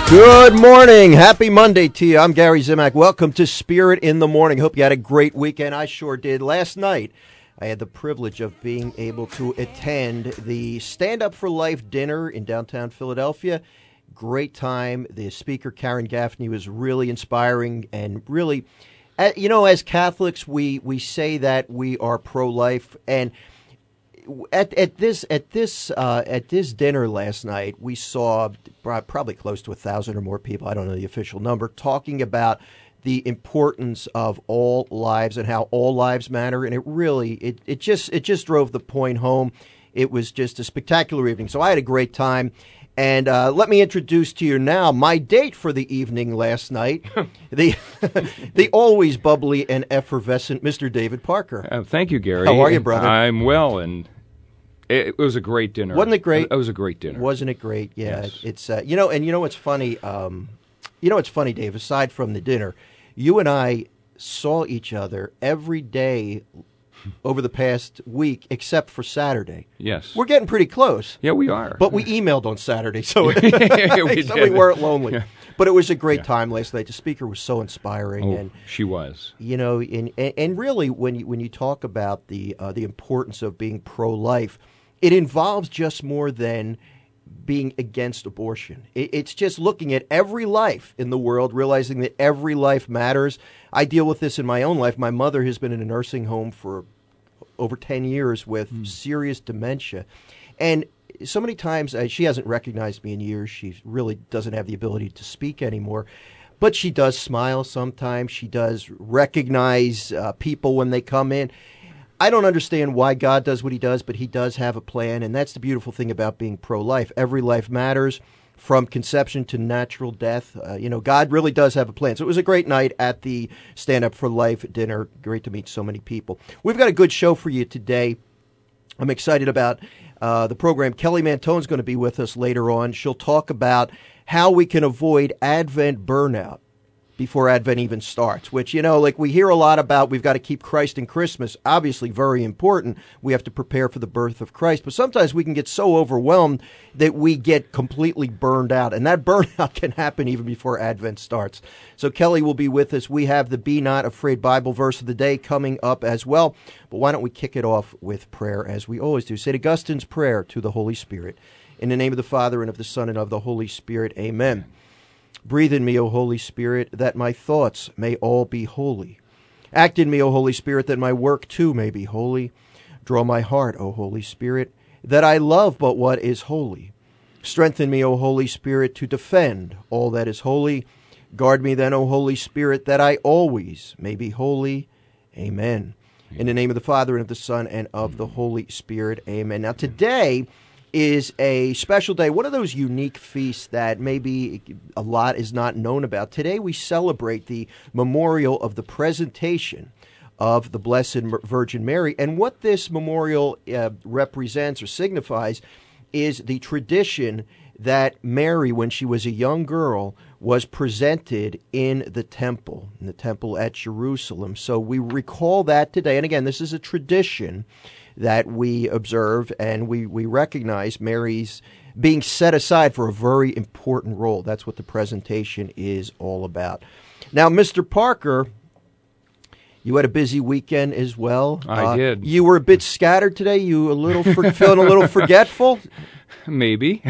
Good morning. Happy Monday to you. I'm Gary Zimak. Welcome to Spirit in the Morning. Hope you had a great weekend. I sure did. Last night, I had the privilege of being able to attend the Stand Up for Life dinner in downtown Philadelphia. Great time. The speaker, Karen Gaffney, was really inspiring and really, as Catholics, we say that we are pro-life, and at this dinner last night, we saw probably close to 1,000 or more people. I don't know the official number, talking about the importance of all lives and how all lives matter. And it just drove the point home. It was just a spectacular evening. So I had a great time. And let me introduce to you now my date for the evening last night, the always bubbly and effervescent Mr. David Parker. Thank you, Gary. How are you, brother? I'm well, and it was a great dinner. Wasn't it great? It was a great dinner. Wasn't it great? Yeah. Yes. It's what's funny? What's funny, Dave? Aside from the dinner, you and I saw each other every day over the past week, except for Saturday. Yes. We're getting pretty close. Yeah, we are. But we emailed on Saturday, so we weren't lonely. Yeah. But it was a great time last night. The speaker was so inspiring, and she was. And really, when you talk about the importance of being pro-life, it involves just more than being against abortion. It's just looking at every life in the world, realizing that every life matters. I deal with this in my own life. My mother has been in a nursing home for over 10 years with serious dementia. And so many times, she hasn't recognized me in years. She really doesn't have the ability to speak anymore. But she does smile sometimes. She does recognize people when they come in. I don't understand why God does what he does, but he does have a plan, and that's the beautiful thing about being pro-life. Every life matters, from conception to natural death. God really does have a plan. So it was a great night at the Stand Up for Life dinner. Great to meet so many people. We've got a good show for you today. I'm excited about the program. Kelly Mantone's going to be with us later on. She'll talk about how we can avoid Advent burnout before Advent even starts, which, we hear a lot about. We've got to keep Christ in Christmas. Obviously, very important. We have to prepare for the birth of Christ. But sometimes we can get so overwhelmed that we get completely burned out. And that burnout can happen even before Advent starts. So Kelly will be with us. We have the Be Not Afraid Bible verse of the day coming up as well. But why don't we kick it off with prayer, as we always do. St. Augustine's prayer to the Holy Spirit. In the name of the Father, and of the Son, and of the Holy Spirit. Amen. Breathe in me, O Holy Spirit, that my thoughts may all be holy. Act in me, O Holy Spirit, that my work too may be holy. Draw my heart, O Holy Spirit, that I love but what is holy. Strengthen me, O Holy Spirit, to defend all that is holy. Guard me then, O Holy Spirit, that I always may be holy. Amen. In the name of the Father, and of the Son, and of the Holy Spirit. Amen. Now today is a special day, one of those unique feasts that maybe a lot is not known about. Today we celebrate the memorial of the presentation of the Blessed Virgin Mary. And what this memorial represents or signifies is the tradition that Mary, when she was a young girl, was presented in the temple at Jerusalem. So we recall that today. And again, this is a tradition that we observe, and we recognize Mary's being set aside for a very important role. That's what the presentation is all about. Now, Mr. Parker, you had a busy weekend as well. I did. You were a bit scattered today. You feeling a little forgetful? Maybe.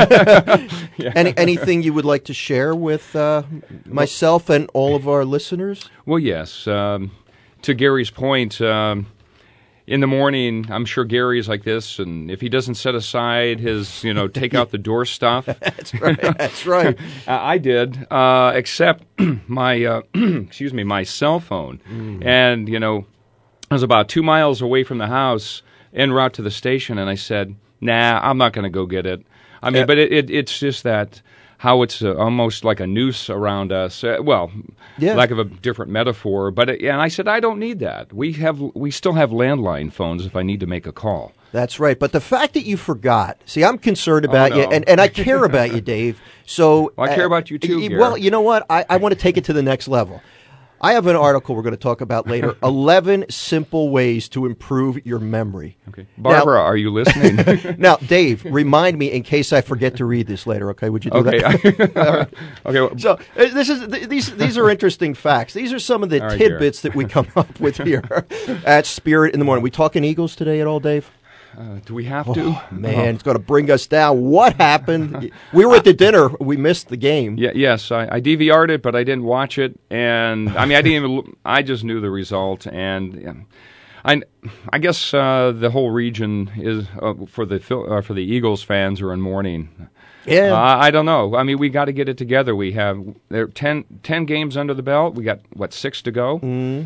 Anything you would like to share with myself and all of our listeners? Well, yes. To Gary's point, in the morning, I'm sure Gary's like this, and if he doesn't set aside his, take out the door stuff. That's right. That's right. I did, except my, my cell phone. And, I was about 2 miles away from the house, en route to the station, and I said, nah, I'm not going to go get it. I mean, but it's just that how it's almost like a noose around us. Lack of a different metaphor. But and I said, I don't need that. We still have landline phones if I need to make a call. That's right. But the fact that you forgot, see, I'm concerned about you, and I care about you, Dave. So I care about you too, Gary. Well, you know what? I want to take it to the next level. I have an article we're going to talk about later. 11 simple ways to improve your memory. Okay. Barbara, are you listening? Now, Dave, remind me in case I forget to read this later. Okay, would you do that? Okay. Okay. Well, So these are interesting facts. These are some of the All right, tidbits that we come up with here at Spirit in the Morning. We talking Eagles today at all, Dave? do we have to? Man, it's going to bring us down. What happened? We were at the dinner. We missed the game. Yes, I DVR'd it, but I didn't watch it, and I mean, I didn't even. I just knew the result, and I guess the whole region is for the Eagles fans are in mourning. Yeah. I don't know. I mean, we got to get it together. We have 10 games under the belt. We got 6 to go.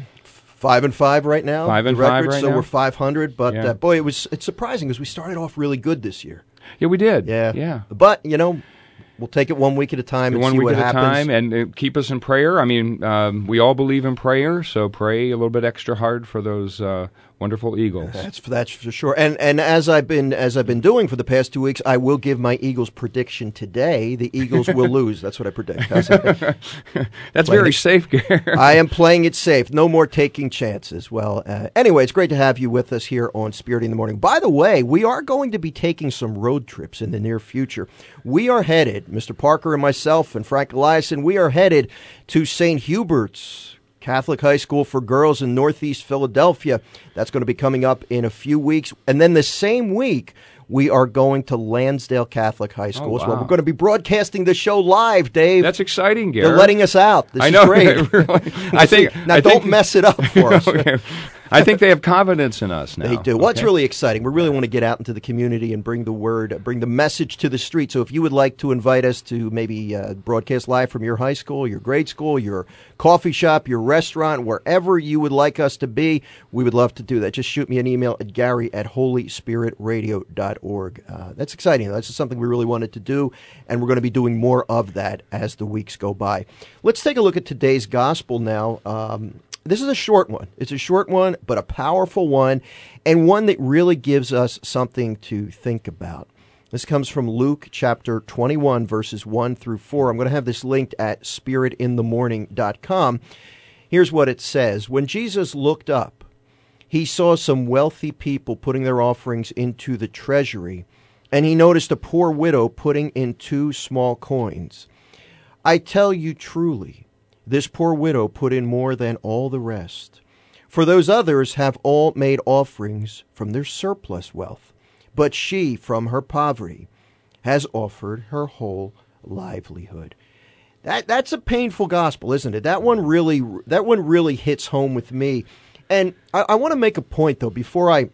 5-5 right now. 5-5 the record, right so now. we're 500. But Yeah. boy, it's surprising because we started off really good this year. Yeah, we did. Yeah. Yeah. But we'll take it 1 week at a time and One see week what at a happens. time, and keep us in prayer. I mean, we all believe in prayer, so pray a little bit extra hard for those wonderful Eagles. That's for sure. And as I've been doing for the past 2 weeks, I will give my Eagles prediction today. The Eagles will lose. That's what I predict. How's that? That's very safe, Gary. I am playing it safe. No more taking chances. Well, anyway, it's great to have you with us here on Spirit in the Morning. By the way, we are going to be taking some road trips in the near future. We are headed, Mr. Parker and myself and Frank Eliason, we are headed to St. Hubert's Catholic High School for Girls in Northeast Philadelphia. That's going to be coming up in a few weeks. And then the same week, we are going to Lansdale Catholic High School as well. Wow. We're going to be broadcasting the show live, Dave. That's exciting, Gary. They're letting us out. This I is know. great. Really. I think. Now, don't mess it up for us. Okay. I think they have confidence in us now. They do. Well, it's Okay. really exciting. We really want to get out into the community and bring the word, bring the message to the street. So if you would like to invite us to maybe broadcast live from your high school, your grade school, your coffee shop, your restaurant, wherever you would like us to be, we would love to do that. Just shoot me an email at gary@holyspiritradio.org. That's exciting. That's just something we really wanted to do, and we're going to be doing more of that as the weeks go by. Let's take a look at today's gospel now. This is a short one. It's a short one, but a powerful one, and one that really gives us something to think about. This comes from Luke chapter 21, verses 1 through 4. I'm going to have this linked at spiritinthemorning.com. Here's what it says. When Jesus looked up, he saw some wealthy people putting their offerings into the treasury, and he noticed a poor widow putting in 2 small coins. I tell you truly, this poor widow put in more than all the rest. For those others have all made offerings from their surplus wealth, but she, from her poverty, has offered her whole livelihood. That's a painful gospel, isn't it? That one really hits home with me. And I want to make a point, though, before I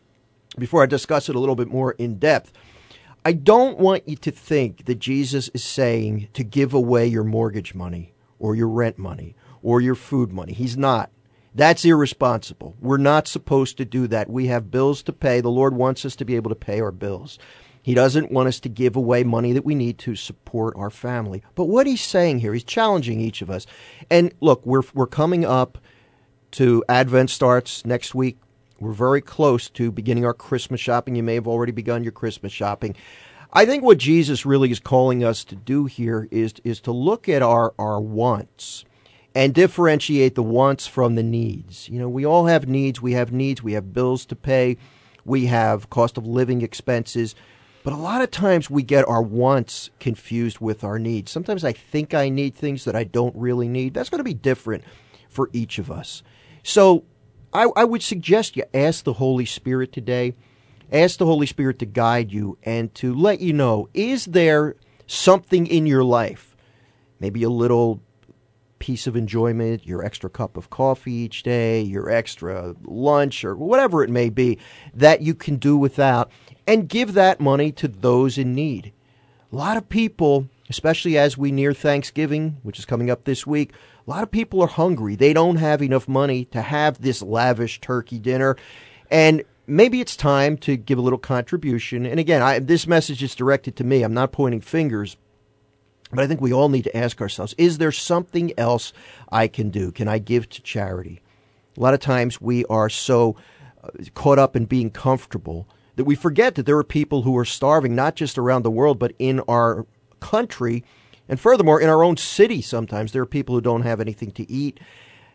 discuss it a little bit more in depth. I don't want you to think that Jesus is saying to give away your mortgage money or your rent money or your food money. He's not. That's irresponsible. We're not supposed to do that. We have bills to pay. The Lord wants us to be able to pay our bills. He doesn't want us to give away money that we need to support our family. But what he's saying here, he's challenging each of us. And look, we're coming up to Advent starts next week. We're very close to beginning our Christmas shopping. You may have already begun your Christmas shopping. I think what Jesus really is calling us to do here is to look at our wants and differentiate the wants from the needs. You know, we all have needs. We have bills to pay. We have cost of living expenses. But a lot of times we get our wants confused with our needs. Sometimes I think I need things that I don't really need. That's going to be different for each of us. So I would suggest you ask the Holy Spirit today. Ask the Holy Spirit to guide you and to let you know, is there something in your life, maybe a little piece of enjoyment, your extra cup of coffee each day, your extra lunch, or whatever it may be, that you can do without, and give that money to those in need. A lot of people, especially as we near Thanksgiving, which is coming up this week, a lot of people are hungry. They don't have enough money to have this lavish turkey dinner, and maybe it's time to give a little contribution. And again, this message is directed to me. I'm not pointing fingers. But I think we all need to ask ourselves, is there something else I can do? Can I give to charity? A lot of times we are so caught up in being comfortable that we forget that there are people who are starving, not just around the world, but in our country. And furthermore, in our own city sometimes, there are people who don't have anything to eat.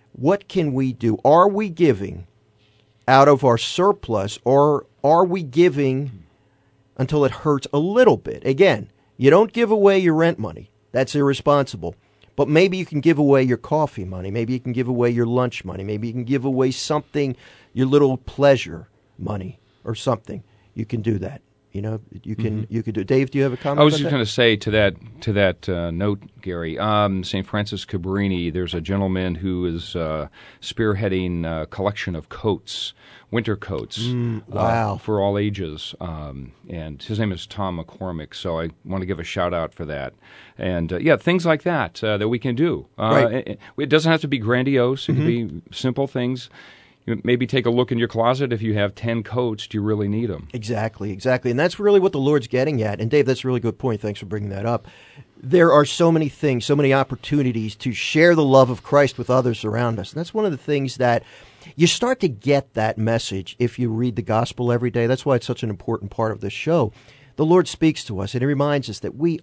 what can we do? Are we giving out of our surplus, or are we giving until it hurts a little bit? Again, you don't give away your rent money. That's irresponsible. But maybe you can give away your coffee money. Maybe you can give away your lunch money. Maybe you can give away something, your little pleasure money or something. You can do that. You know, you can do. Dave, do you have a comment? I was about just that? going to say to that note, Gary. St. Francis Cabrini. There's a gentleman who is spearheading a collection of coats, winter coats, wow, for all ages. And his name is Tom McCormick. So I want to give a shout out for that. And things like that that we can do. Right. It doesn't have to be grandiose. It can be simple things. Maybe take a look in your closet. If you have 10 coats, do you really need them? Exactly. And that's really what the Lord's getting at. And Dave, that's a really good point. Thanks for bringing that up. There are so many things, so many opportunities to share the love of Christ with others around us. And that's one of the things that you start to get that message if you read the gospel every day. That's why it's such an important part of this show. The Lord speaks to us, and He reminds us that we're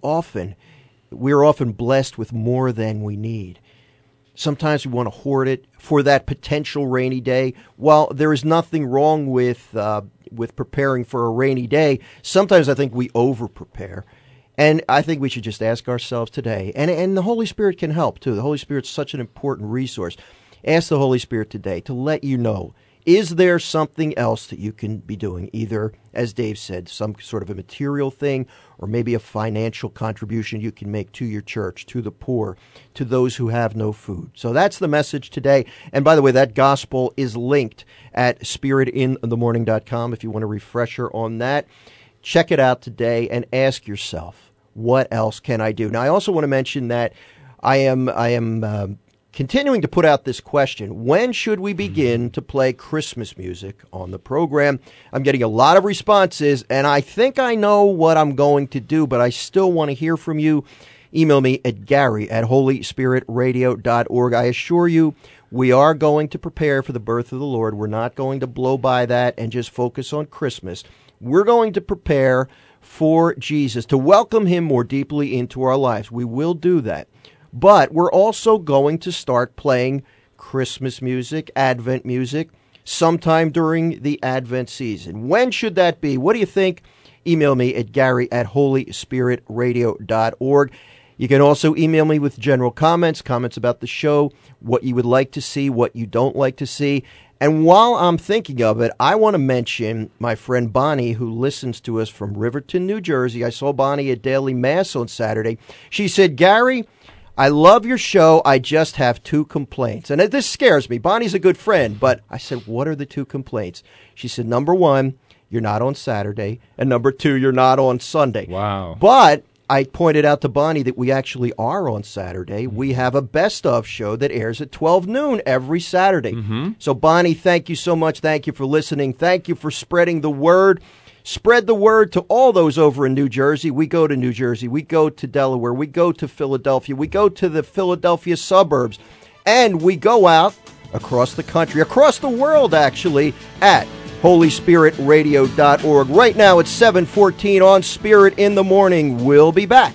often blessed with more than we need. Sometimes we want to hoard it for that potential rainy day. While there is nothing wrong with preparing for a rainy day, sometimes I think we over-prepare. And I think we should just ask ourselves today, and the Holy Spirit can help too. The Holy Spirit's such an important resource. Ask the Holy Spirit today to let you know, is there something else that you can be doing? Either, as Dave said, some sort of a material thing, or maybe a financial contribution you can make to your church, to the poor, to those who have no food. So that's the message today. And by the way, that gospel is linked at spiritinthemorning.com if you want a refresher on that. Check it out today and ask yourself, what else can I do? Now, I also want to mention that I am continuing to put out this question: when should we begin to play Christmas music on the program? I'm getting a lot of responses, and I think I know what I'm going to do, but I still want to hear from you. Email me at gary@holyspiritradio.org. I assure you, we are going to prepare for the birth of the Lord. We're not going to blow by that and just focus on Christmas. We're going to prepare for Jesus, to welcome Him more deeply into our lives. We will do that. But we're also going to start playing Christmas music, Advent music, sometime during the Advent season. When should that be? What do you think? Email me at gary@holyspiritradio.org. You can also email me with general comments about the show, what you would like to see, what you don't like to see. And while I'm thinking of it, I want to mention my friend Bonnie, who listens to us from Riverton, New Jersey. I saw Bonnie at Daily Mass on Saturday. She said, Gary, I love your show. I just have 2 complaints. And this scares me. Bonnie's a good friend. But I said, what are the 2 complaints? She said, number 1, you're not on Saturday. And number 2, you're not on Sunday. Wow. But I pointed out to Bonnie that we actually are on Saturday. We have a best of show that airs at 12 noon every Saturday. So, Bonnie, thank you so much. Thank you for listening. Thank you for spreading the word. Spread the word to all those over in New Jersey. We go to New Jersey. We go to Delaware. We go to Philadelphia. We go to the Philadelphia suburbs. And we go out across the country, across the world, actually, at holyspiritradio.org. Right now it's 7:14 on Spirit in the Morning. We'll be back.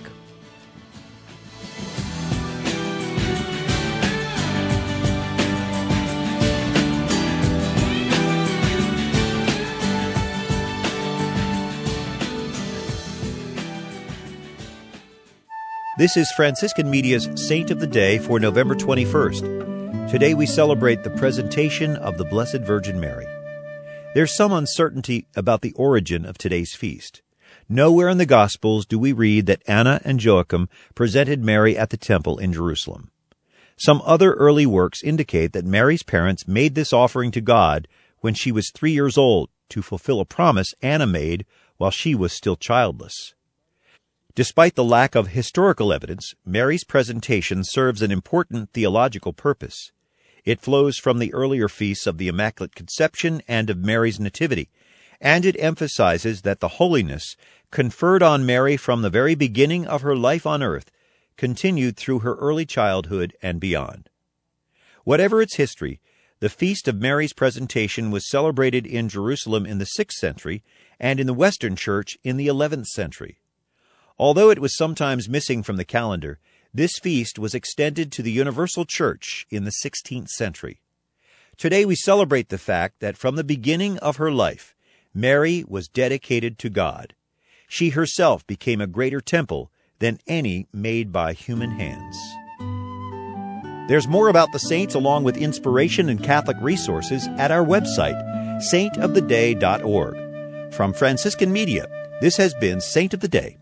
This is Franciscan Media's Saint of the Day for November 21st. Today we celebrate the presentation of the Blessed Virgin Mary. There's some uncertainty about the origin of today's feast. Nowhere in the Gospels do we read that Anna and Joachim presented Mary at the temple in Jerusalem. Some other early works indicate that Mary's parents made this offering to God when she was 3 years old to fulfill a promise Anna made while she was still childless. Despite the lack of historical evidence, Mary's presentation serves an important theological purpose. It flows from the earlier feasts of the Immaculate Conception and of Mary's Nativity, and it emphasizes that the holiness conferred on Mary from the very beginning of her life on earth continued through her early childhood and beyond. Whatever its history, the Feast of Mary's Presentation was celebrated in Jerusalem in the 6th century and in the Western Church in the 11th century. Although it was sometimes missing from the calendar, This feast was extended to the Universal Church in the 16th century. Today we celebrate the fact that from the beginning of her life, Mary was dedicated to God. She herself became a greater temple than any made by human hands. There's more about the saints along with inspiration and Catholic resources at our website, saintoftheday.org. From Franciscan Media, this has been Saint of the Day.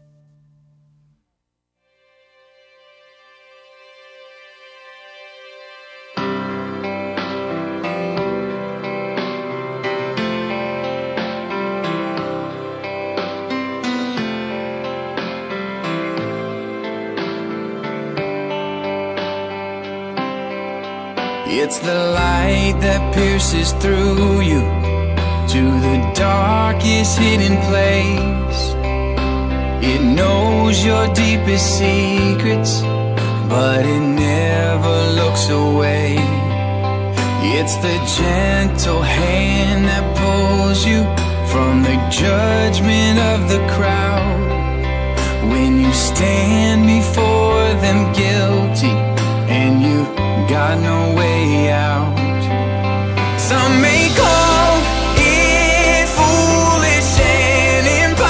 It's the light that pierces through you to the darkest hidden place. It knows your deepest secrets, but it never looks away. It's the gentle hand that pulls you from the judgment of the crowd. When you stand before them guilty and you got no way out. Some may call it foolish and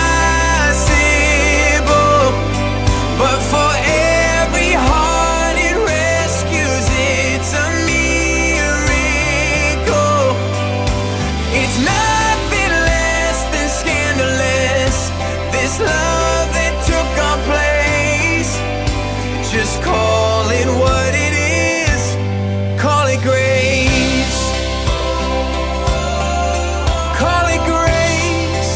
impossible, but for every heart it rescues, it's a miracle. It's nothing less than scandalous, this love that took our place. Just call it what it is. Call it grace. Call it grace.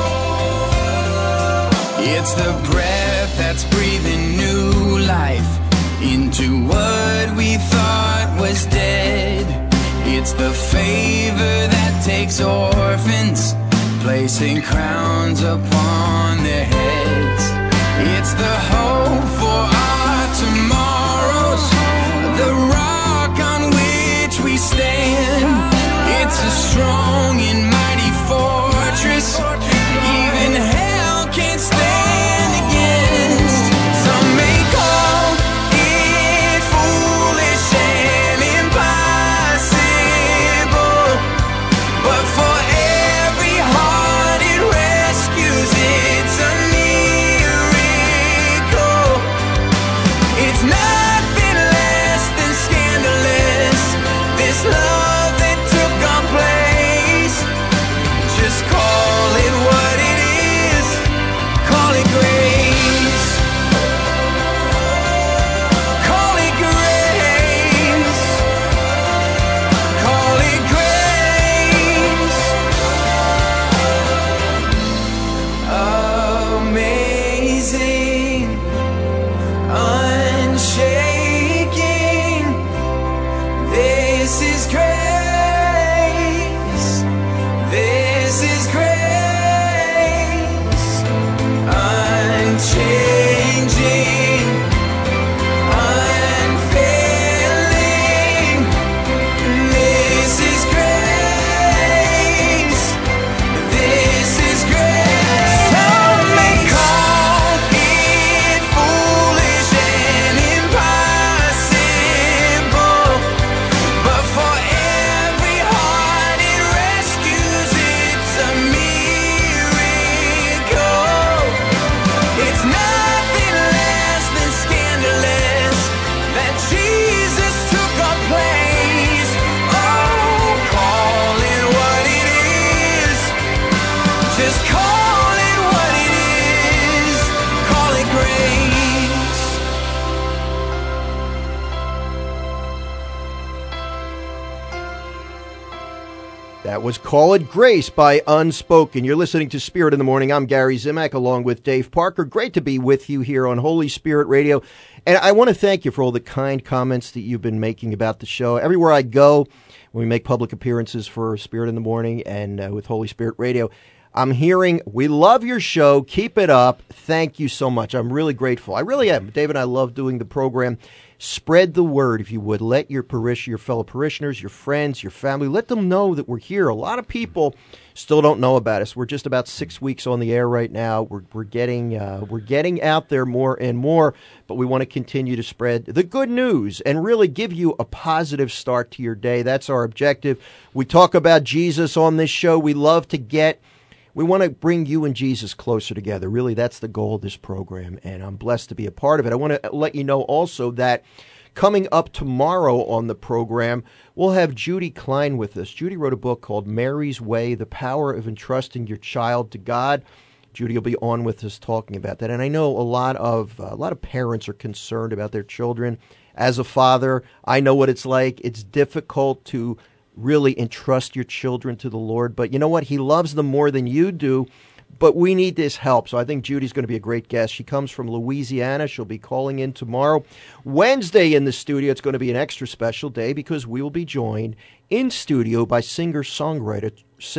It's the breath that's breathing new life into what we thought was dead. It's the favor that takes orphans, placing crowns upon their heads. It's the hope for our tomorrows, the rock on which we stand. It's a strong and mighty fortress, even hell can't stand against. Some may call it foolish and impossible, but for every heart it rescues, it's a miracle. It's nothing less than scandalous, this love that took our place. Just call it what it is. Call it grace. Call it grace. Call it grace. Amazing, unshaking, this is grace. This is grace. Unchanging, unfailing, this is grace. This is grace. Some may call it foolish and impossible, but for every heart it rescues, it's a miracle. It's nothing less than scandalous that Jesus took our place. Oh, call it what it is. Just call it what it is. Call it grace. That was Call It Grace by Unspoken. You're listening to Spirit in the Morning. I'm Gary Zimak along with Dave Parker. Great to be with you here on Holy Spirit Radio. And I want to thank you for all the kind comments that you've been making about the show. Everywhere I go, when we make public appearances for Spirit in the Morning and with Holy Spirit Radio, I'm hearing, we love your show. Keep it up. Thank you so much. I'm really grateful. I really am. Dave and I love doing the program. Spread the word, if you would. Let your fellow parishioners, your friends, your family, let them know that we're here. A lot of people still don't know about us. We're just about 6 weeks on the air right now. We're getting out there more and more, but we want to continue to spread the good news and really give you a positive start to your day. That's our objective. We talk about Jesus on this show. We want to bring you and Jesus closer together. Really, that's the goal of this program, and I'm blessed to be a part of it. I want to let you know also that coming up tomorrow on the program, we'll have Judy Klein with us. Judy wrote a book called Mary's Way, The Power of Entrusting Your Child to God. Judy will be on with us talking about that. And I know a lot of parents are concerned about their children. As a father, I know what it's like. It's difficult to really entrust your children to the Lord. But you know what? He loves them more than you do. But we need this help. So I think Judy's going to be a great guest. She comes from Louisiana. She'll be calling in tomorrow. Wednesday in the studio, it's going to be an extra special day because we will be joined in studio by singer-songwriter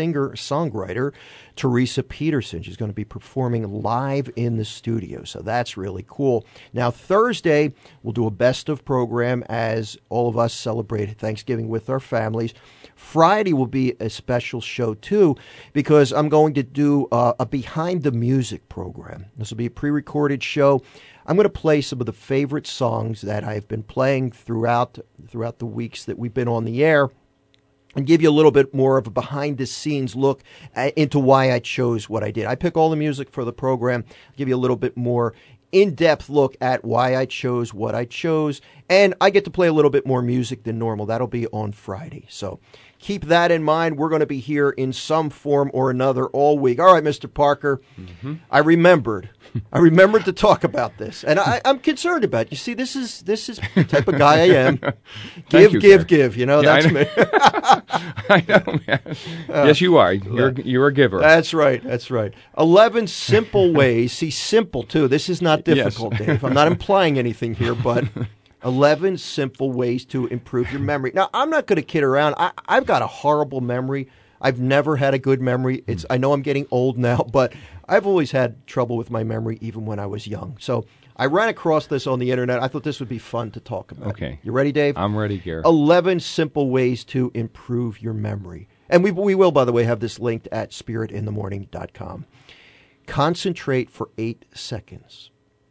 Teresa Peterson. She's going to be performing live in the studio, so that's really cool. Now, Thursday, we'll do a best of program as all of us celebrate Thanksgiving with our families. Friday will be a special show, too, because I'm going to do a Behind the Music program. This will be a pre-recorded show. I'm going to play some of the favorite songs that I've been playing throughout the weeks that we've been on the air, and give you a little bit more of a behind-the-scenes look into why I chose what I did. I pick all the music for the program, give you a little bit more in-depth look at why I chose what I chose, and I get to play a little bit more music than normal. That'll be on Friday. So keep that in mind. We're going to be here in some form or another all week. All right, Mr. Parker, I remembered to talk about this, and I'm concerned about it. You see, this is the type of guy I am. Give. You know, that's me. I know, man. Yes, you are. You're a giver. That's right. 11 simple ways. See, simple, too. This is not difficult, yes. Dave. I'm not implying anything here, but 11 simple ways to improve your memory. Now, I'm not going to kid around. I've got a horrible memory. I've never had a good memory. I know I'm getting old now, but I've always had trouble with my memory even when I was young. So I ran across this on the internet. I thought this would be fun to talk about. Okay. You ready, Dave? I'm ready, Gary. 11 simple ways to improve your memory. And we will, by the way, have this linked at spiritinthemorning.com. Concentrate for 8 seconds.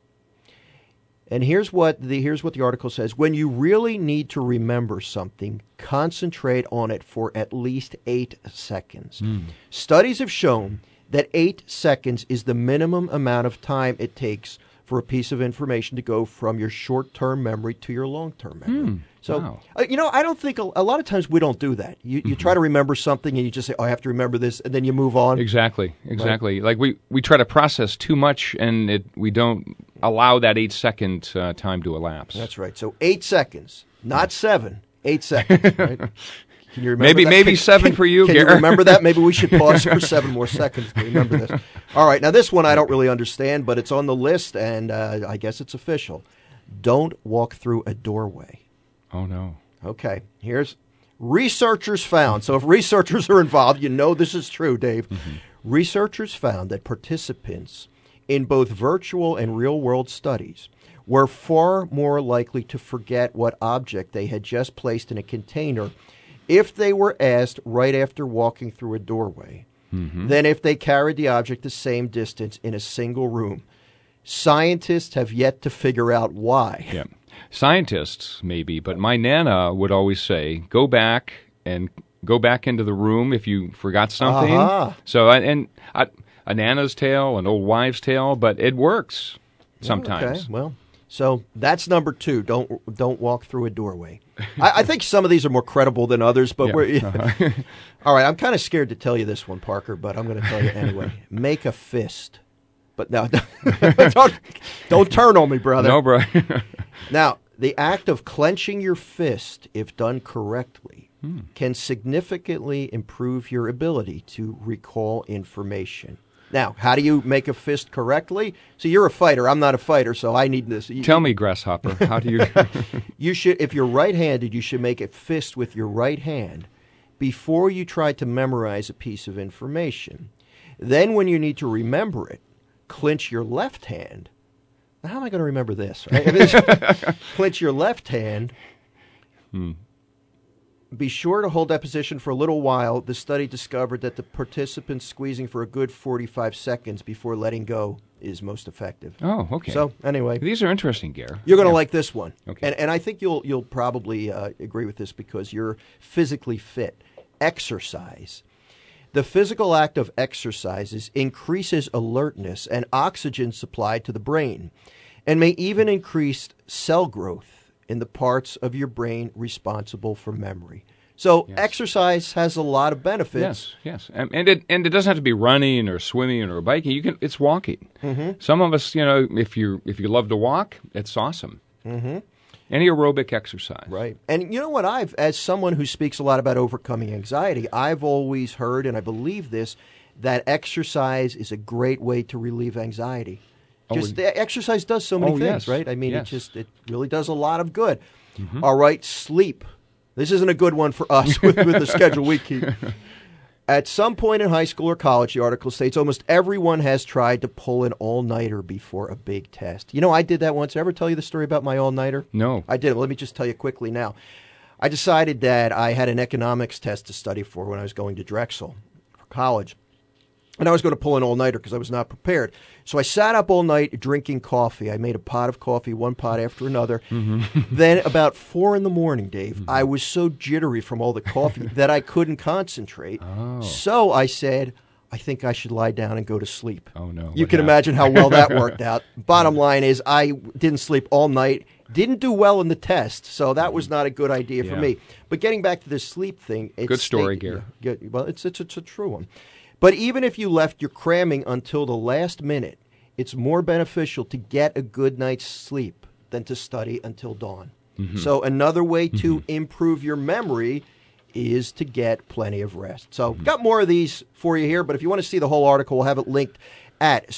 And here's what the article says. When you really need to remember something, concentrate on it for at least 8 seconds. Studies have shown that 8 seconds is the minimum amount of time it takes for a piece of information to go from your short-term memory to your long-term memory. So, wow. I don't think a lot of times we don't do that. You try to remember something and you just say, oh, I have to remember this, and then you move on. Exactly. Right? Like we try to process too much, and we don't allow that 8-second time to elapse. That's right. So 8 seconds, not 7, 8 seconds, right? Can you remember that? Maybe 7 for you, Can Gary? you remember that? Maybe we should pause for 7 more seconds to remember this. All right. Now, this one I don't really understand, but it's on the list, and I guess it's official. Don't walk through a doorway. Oh, no. Okay. Here's researchers found. So if researchers are involved, you know this is true, Dave. Researchers found that participants in both virtual and real-world studies were far more likely to forget what object they had just placed in a container if they were asked right after walking through a doorway than if they carried the object the same distance in a single room. Scientists have yet to figure out why. Yeah. Scientists, maybe, but my Nana would always say, go back into the room if you forgot something. So, a Nana's tale, an old wives' tale, but it works sometimes. Okay, well, so that's number 2. Don't walk through a doorway. I think some of these are more credible than others, but all right, I'm kind of scared to tell you this one, Parker, but I'm going to tell you anyway. Make a fist. But no, don't turn on me, brother. No, bro. Now, the act of clenching your fist, if done correctly, can significantly improve your ability to recall information. Now, how do you make a fist correctly? So you're a fighter. I'm not a fighter, so I need this. Tell me, Grasshopper, how do you... You should, if you're right-handed, you should make a fist with your right hand before you try to memorize a piece of information. Then when you need to remember it, clinch your left hand. Now, how am I going to remember this? Right? Clinch your left hand. Be sure to hold that position for a little while. The study discovered that the participants squeezing for a good 45 seconds before letting go is most effective. Oh, okay. So, anyway. These are interesting, Gare. You're going to like this one. Okay. And I think you'll probably agree with this because you're physically fit. Exercise. The physical act of exercises increases alertness and oxygen supply to the brain and may even increase cell growth in the parts of your brain responsible for memory. So exercise has a lot of benefits. Yes. And it doesn't have to be running or swimming or biking. It's walking. Some of us, if you love to walk, it's awesome. Any aerobic exercise. Right. And you know what, as someone who speaks a lot about overcoming anxiety, I've always heard, and I believe this, that exercise is a great way to relieve anxiety. The exercise does so many things, right? I mean, it really does a lot of good. All right, sleep. This isn't a good one for us with the schedule we keep. At some point in high school or college, the article states, almost everyone has tried to pull an all-nighter before a big test. I did that once. Ever tell you the story about my all-nighter? No. I did. Well, let me just tell you quickly now. I decided that I had an economics test to study for when I was going to Drexel for college. And I was going to pull an all-nighter because I was not prepared. So I sat up all night drinking coffee. I made a pot of coffee, one pot after another. Then about 4 a.m, Dave, I was so jittery from all the coffee that I couldn't concentrate. So I said, I think I should lie down and go to sleep. Oh, no. You can imagine how well that worked out. Bottom line is I didn't sleep all night, didn't do well in the test, so that was not a good idea for me. But getting back to the sleep thing. Good story, Gare. Well, it's a true one. But even if you left your cramming until the last minute, it's more beneficial to get a good night's sleep than to study until dawn. So another way to improve your memory is to get plenty of rest. So got more of these for you here, but if you want to see the whole article, we'll have it linked at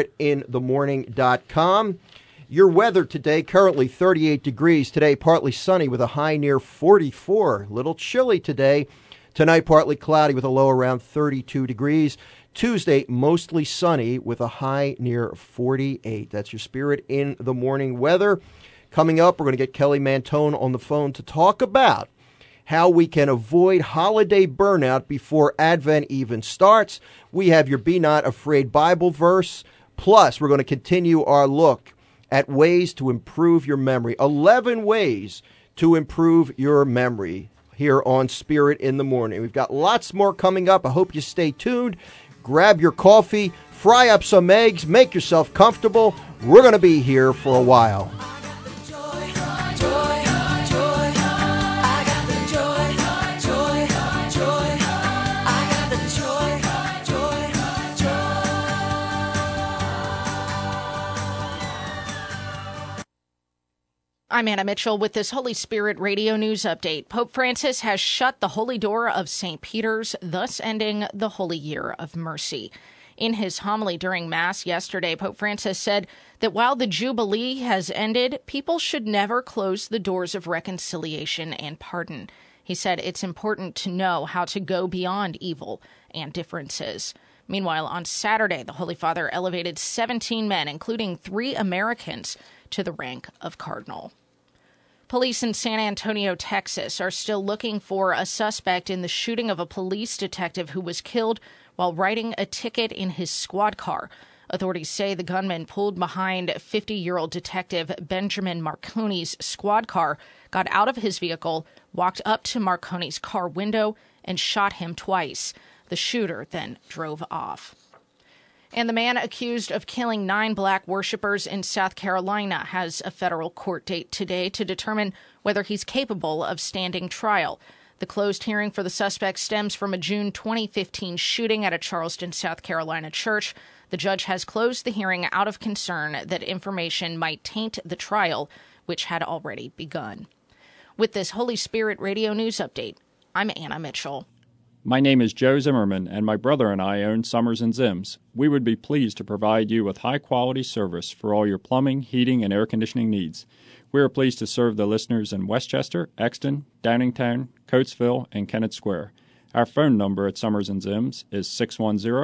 spiritinthemorning.com. Your weather today, currently 38 degrees. Today, partly sunny with a high near 44. A little chilly today. Tonight, partly cloudy with a low around 32 degrees. Tuesday, mostly sunny with a high near 48. That's your Spirit in the Morning weather. Coming up, we're going to get Kelly Mantone on the phone to talk about how we can avoid holiday burnout before Advent even starts. We have your Be Not Afraid Bible verse. Plus, we're going to continue our look at ways to improve your memory. 11 ways to improve your memory here on Spirit in the Morning. We've got lots more coming up. I hope you stay tuned. Grab your coffee, fry up some eggs, make yourself comfortable. We're going to be here for a while. I'm Anna Mitchell with this Holy Spirit Radio News Update. Pope Francis has shut the Holy Door of St. Peter's, thus ending the Holy Year of Mercy. In his homily during Mass yesterday, Pope Francis said that while the Jubilee has ended, people should never close the doors of reconciliation and pardon. He said it's important to know how to go beyond evil and differences. Meanwhile, on Saturday, the Holy Father elevated 17 men, including 3 Americans, to the rank of cardinal. Police in San Antonio, Texas, are still looking for a suspect in the shooting of a police detective who was killed while writing a ticket in his squad car. Authorities say the gunman pulled behind 50-year-old detective Benjamin Marconi's squad car, got out of his vehicle, walked up to Marconi's car window, and shot him twice. The shooter then drove off. And the man accused of killing 9 black worshipers in South Carolina has a federal court date today to determine whether he's capable of standing trial. The closed hearing for the suspect stems from a June 2015 shooting at a Charleston, South Carolina church. The judge has closed the hearing out of concern that information might taint the trial, which had already begun. With this Holy Spirit Radio News Update, I'm Anna Mitchell. My name is Joe Zimmerman, and my brother and I own Summers & Zims. We would be pleased to provide you with high-quality service for all your plumbing, heating, and air conditioning needs. We are pleased to serve the listeners in Westchester, Exton, Downingtown, Coatesville, and Kennett Square. Our phone number at Summers & Zims is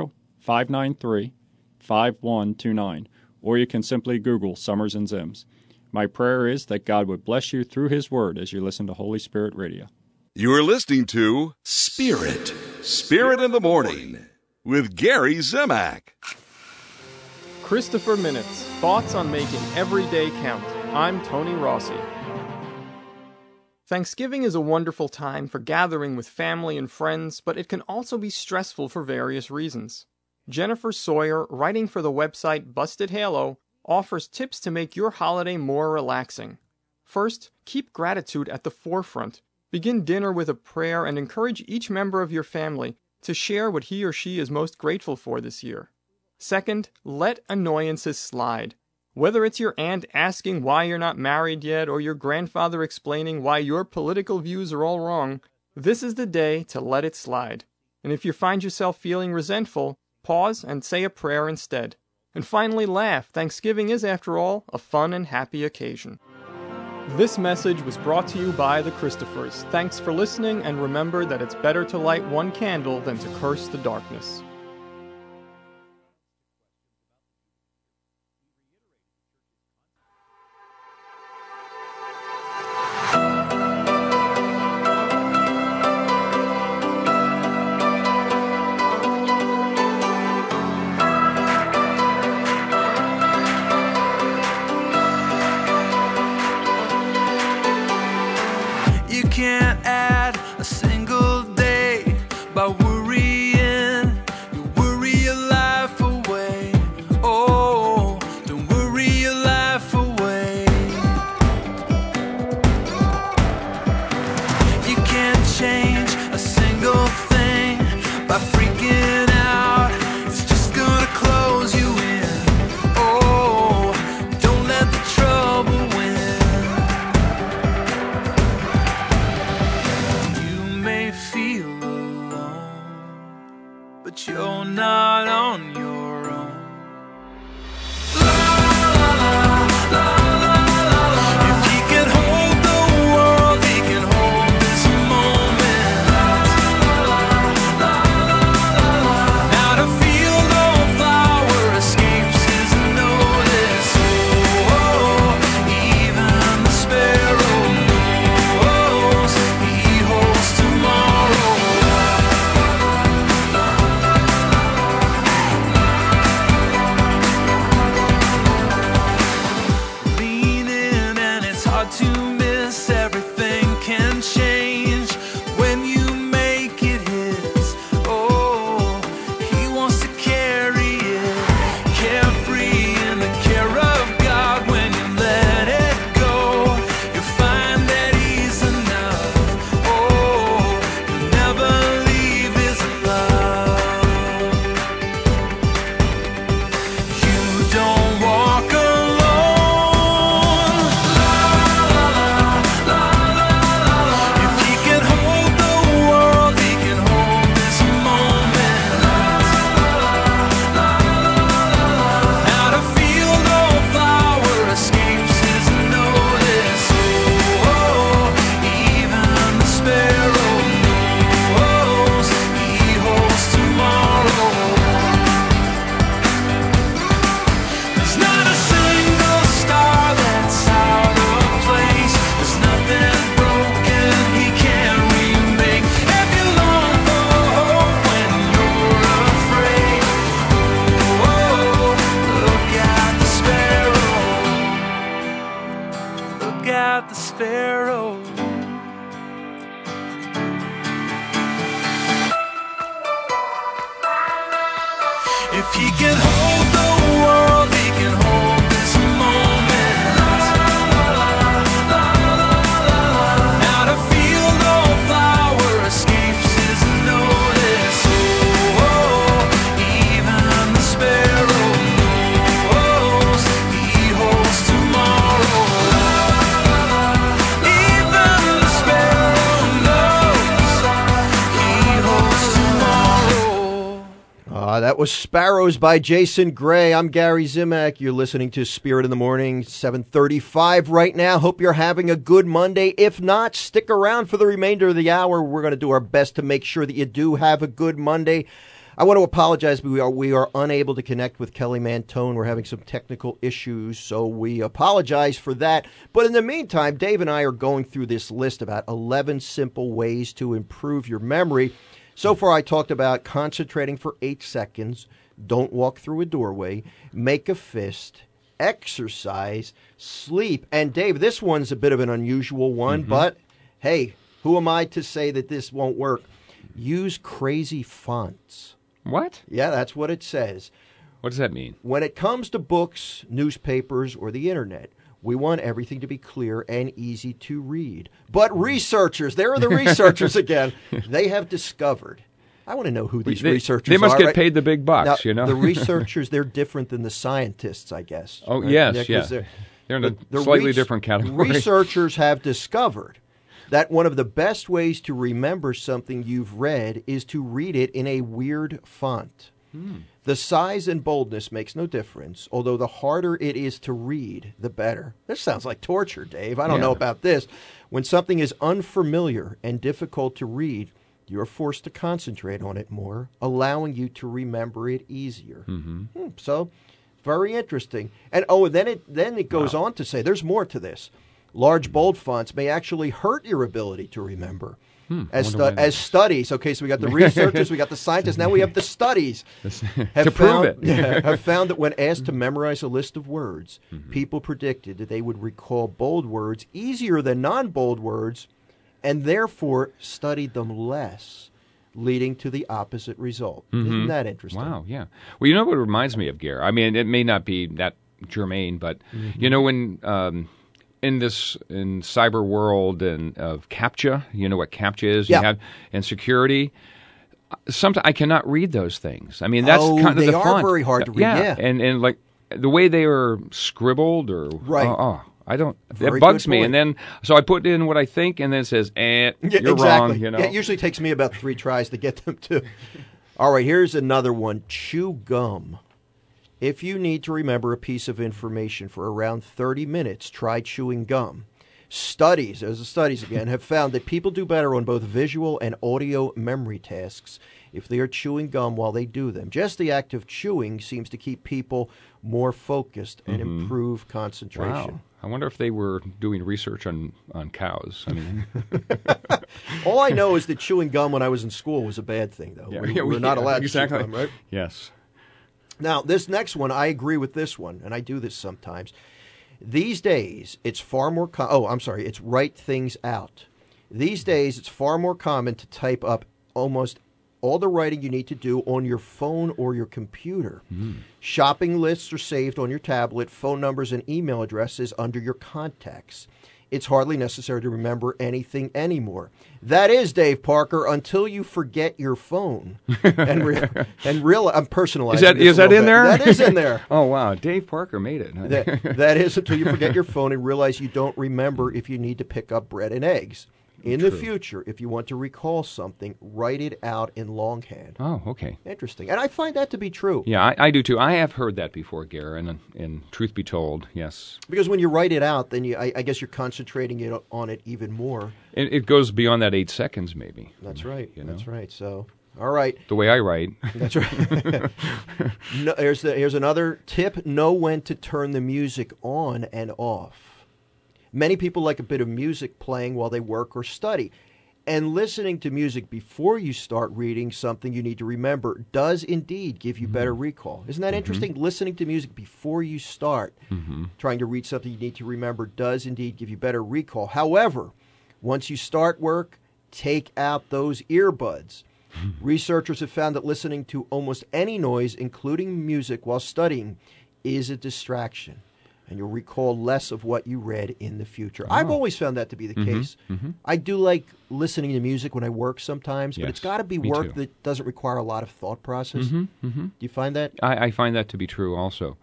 888-593-5129, or you can simply Google Summers and Zims. My prayer is that God would bless you through His Word as you listen to Holy Spirit Radio. You're listening to Spirit in the Morning with Gary Zimak. Christopher Minutes, thoughts on making every day count. I'm Tony Rossi. Thanksgiving is a wonderful time for gathering with family and friends, but it can also be stressful for various reasons. Jennifer Sawyer, writing for the website Busted Halo, offers tips to make your holiday more relaxing. First, keep gratitude at the forefront. Begin dinner with a prayer and encourage each member of your family to share what he or she is most grateful for this year. Second, let annoyances slide. Whether it's your aunt asking why you're not married yet or your grandfather explaining why your political views are all wrong, this is the day to let it slide. And if you find yourself feeling resentful, pause and say a prayer instead. And finally, laugh. Thanksgiving is, after all, a fun and happy occasion. This message was brought to you by the Christophers. Thanks for listening, and remember that it's better to light one candle than to curse the darkness. You can't add a single day by worrying. You worry your life away. Oh, don't worry your life away. You can't change a single thing by freaking out. It's just gonna close you in. Oh, don't let the trouble win. Feel alone, but you're not on your own. La, la, la, la, la, la. If he can hold the world, he can hold this moment. La, la, la, la, la. Now to feel no flower escapes his notice. Oh, even the sparrow knows he holds tomorrow. Lean in and it's hard to miss. Everything can change when you make it his. Oh, he wants to carry it, carefree in the care of God. When you let it go, you'll find that he's enough. Oh, you'll never leave his love. You don't walk alone. La, la, la, la, la. If he can hold the world, he can hold this moment. La, la, la, la. How to feel no flower escapes his notice. Oh, even the sparrow knows he holds tomorrow. There's not a single star that's out of place. There's nothing broken he can't remake. If you long for hope when you're afraid, oh, look at the sparrow. Look at the sparrow. If he can hold the world, he can hold this moment. Now to feel no flower escapes his notice. Oh, even the sparrow knows he holds tomorrow. Even the sparrow knows he holds tomorrow. That was Sparrows by Jason Gray. I'm Gary Zimak. You're listening to Spirit in the Morning, 7:35 right now. Hope you're having a good Monday. If not, stick around for the remainder of the hour. We're going to do our best to make sure that you do have a good Monday. I want to apologize, but we are unable to connect with Kelly Mantone. We're having some technical issues, so we apologize for that. But in the meantime, Dave and I are going through this list about 11 simple ways to improve your memory. So far, I talked about concentrating for 8 seconds, don't walk through a doorway, make a fist, exercise, sleep. And Dave, this one's a bit of an unusual one, but hey, who am I to say that this won't work? Use crazy fonts. What? Yeah, that's what it says. What does that mean? When it comes to books, newspapers, or the internet, we want everything to be clear and easy to read. But researchers, there are the researchers again, they have discovered. I want to know who these researchers are. They must get right? paid the big bucks, Now, the researchers, they're different than the scientists, I guess. Oh, right? yes, Yeah, 'cause yeah. They're in a slightly different category. Researchers have discovered that one of the best ways to remember something you've read is to read it in a weird font. The size and boldness makes no difference, although the harder it is to read, the better. This sounds like torture, Dave. I don't know about this. When something is unfamiliar and difficult to read, you're forced to concentrate on it more, allowing you to remember it easier. So, very interesting. And then it goes on to say, there's more to this. Large bold fonts may actually hurt your ability to remember. As studies, okay, so we got the researchers, we got the scientists, now we have the studies. prove it. Have found that when asked to memorize a list of words, people predicted that they would recall bold words easier than non-bold words, and therefore studied them less, leading to the opposite result. Isn't that interesting? Wow, yeah. Well, you know what it reminds me of, Gare? I mean, it may not be that germane, but you know when in cyber world and of CAPTCHA, you know what CAPTCHA is? Yeah. You have, and security. Sometimes I cannot read those things. I mean, that's kind of they the are font. very hard to read. Yeah. And like the way they are scribbled or Right. I don't. Very It bugs good me, point. and then so I put in what I think, and then it says, you're exactly. wrong. You know, Yeah, it usually takes me about 3 tries to get them to. All right, here's another one. Chew gum. If you need to remember a piece of information for around 30 minutes, try chewing gum. Studies, there's the studies again, have found that people do better on both visual and audio memory tasks if they are chewing gum while they do them. Just the act of chewing seems to keep people more focused and improve concentration. Wow. I wonder if they were doing research on cows. I mean, All I know is that chewing gum when I was in school was a bad thing, though. We're not allowed to chew gum, right? Yes. Now, this next one, I agree with this one, and I do this sometimes. These days, it's far more it's write things out. These days, it's far more common to type up almost all the writing you need to do on your phone or your computer. Shopping lists are saved on your tablet, phone numbers and email addresses under your contacts. It's hardly necessary to remember anything anymore. That is, Dave Parker, until you forget your phone. and I'm personalizing. Is that in there? That is in there. Oh, wow. Dave Parker made it. That is until you forget your phone and realize you don't remember if you need to pick up bread and eggs. In the future, if you want to recall something, write it out in longhand. Oh, okay. Interesting. And I find that to be true. Yeah, I do too. I have heard that before, Gare, and truth be told, yes. Because when you write it out, then I guess you're concentrating on it even more. It goes beyond that 8 seconds, maybe. That's right. You know? That's right. So, all right. The way I write. That's right. No, here's another tip. Know when to turn the music on and off. Many people like a bit of music playing while they work or study. And listening to music before you start reading something you need to remember does indeed give you better recall. Isn't that interesting? Listening to music before you start trying to read something you need to remember does indeed give you better recall. However, once you start work, take out those earbuds. Researchers have found that listening to almost any noise, including music while studying, is a distraction. And you'll recall less of what you read in the future. I've always found that to be the case. I do like listening to music when I work sometimes, but it's got to be work that doesn't require a lot of thought process. Do you find that? I find that to be true also.